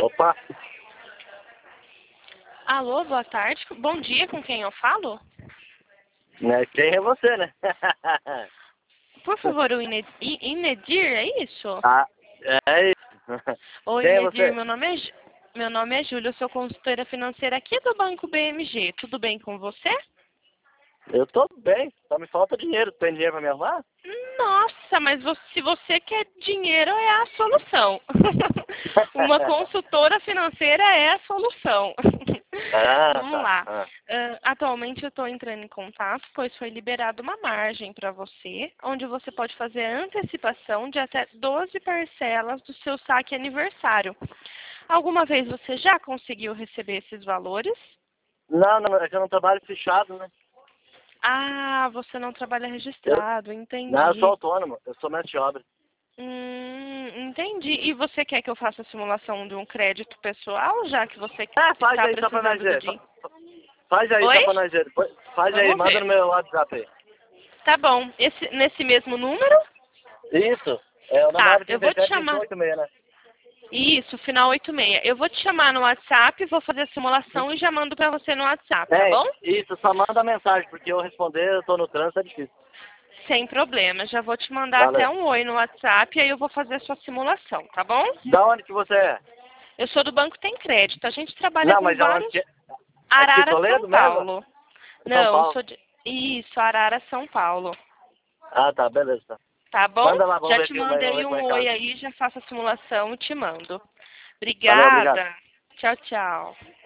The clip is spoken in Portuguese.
Opa, Alô, boa tarde. Bom dia, com quem eu falo? né? Quem é você, né? Por favor, o Inedir, é isso? Ah, é isso. Oi, Quem é Inedir, você? meu nome é Júlia, eu sou consultora financeira aqui do Banco BMG. Tudo bem com você? Eu tô bem, só me falta dinheiro. Tem dinheiro pra me arrumar? Nossa, mas se você quer dinheiro, é a solução. Uma consultora financeira é a solução. Ah, Vamos tá. lá. Ah. Atualmente eu estou entrando em contato, pois foi liberada uma margem para você, onde você pode fazer a antecipação de até 12 parcelas do seu saque aniversário. Alguma vez você já conseguiu receber esses valores? Não, não, é que eu não trabalho fechado, né? Ah, você não trabalha Eu, registrado, não, eu sou entendi. autônomo, eu sou mestre de obra. Entendi. E você quer que eu faça a simulação de um crédito pessoal, já que você Faz está aí só pra nós precisando do ver. dinheiro? Faz aí Oi? só pra nós ver. Faz aí, Vamos manda no ver. meu WhatsApp aí. Tá bom. Nesse mesmo número? Isso, é o Tá, eu vou te 937 chamar. 586, né? Isso, final 86. Eu vou te chamar no WhatsApp, vou fazer a simulação e já mando pra você no WhatsApp, tá É, bom? isso, só manda mensagem, porque eu responder, eu tô no trânsito, é difícil. Sem problema. Já vou te mandar até Valeu. um oi no WhatsApp e aí eu vou fazer a sua simulação, tá bom? Da onde que você é? Eu sou do Banco Tem Crédito. A gente trabalha Não, com mas aonde vários. que é? Aqui em Arara, São Toledo mesmo? Paulo. São Não, Paulo. sou de. Isso, Arara, São Paulo. Ah, tá, beleza. Tá. Tá bom? Manda lá, vamos Já ver, te vamos mandei ver como é um que tá. oi aí, já faço a simulação e te mando. Valeu, obrigado. Obrigada. Tchau, tchau.